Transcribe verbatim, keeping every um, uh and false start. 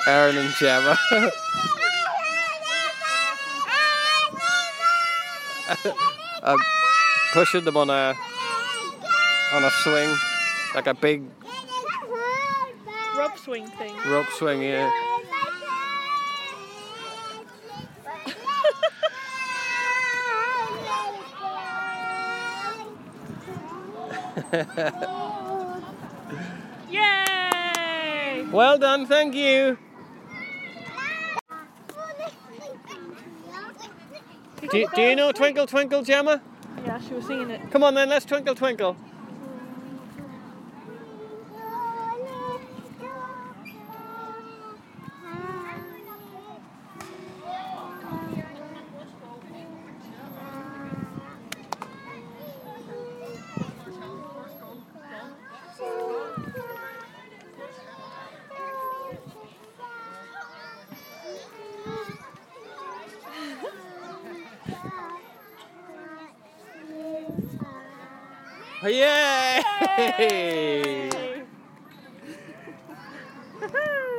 Aaron and Gemma. I'm pushing them on a on a swing, like a big rope swing thing. Rope swing, yeah. Yay! Well done, thank you. Do, do you know Twinkle Twinkle, Gemma? Yeah, she was singing it. Come on then, let's twinkle twinkle. Yay!